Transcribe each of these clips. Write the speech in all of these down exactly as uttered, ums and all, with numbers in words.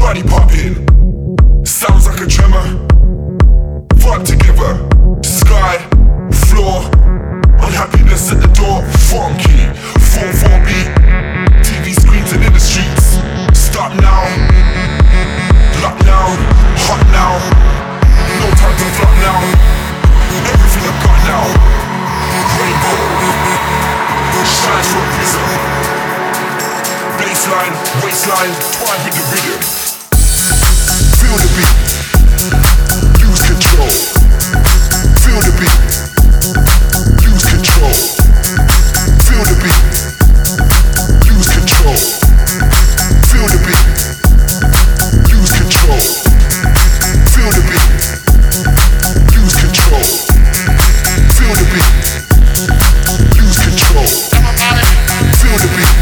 body popping, sounds like a tremor. Vibe together, sky, floor, unhappiness at the door. Funky, four four beat, T V screens and in the streets. Stop now, lock now, hot now, no time to flop now. Everything I got now, rainbow, shines from prism. Baseline, waistline, vibe with the rhythm. Feel the beat, use control. Feel the beat, use control. Feel the beat, use control. Feel the beat, use control. Feel the beat, use control. Feel the beat, use control. Feel the beat.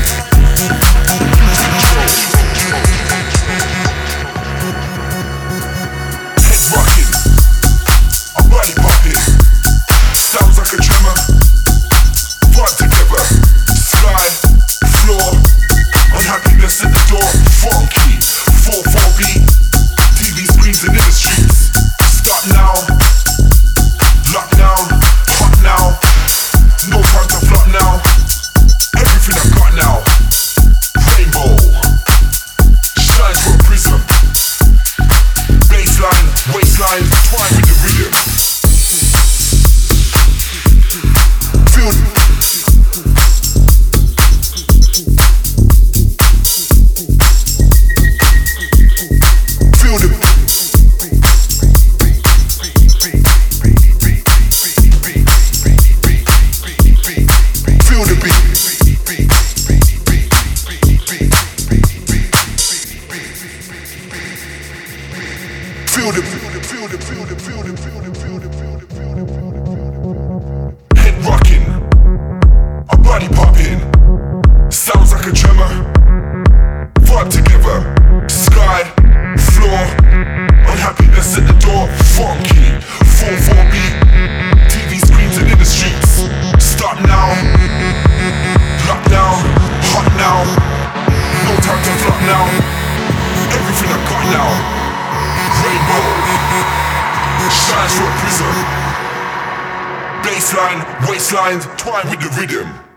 Waistline, twine with the rhythm. Feel the Feel the Feel the beat. Feel the, feel the, feel the, feel the, feel the, feel the, feel the, feel the, feel the. Head rocking, a body popping, sounds like a tremor. Vibe together, sky, floor, unhappiness at the door. Funky, four four beat, T V screens and in the streets. Stop now, lock now, hot now, no time to flop now. Everything I got now. Rainbow, shines from prism. Baseline, waistline, twine with the rhythm.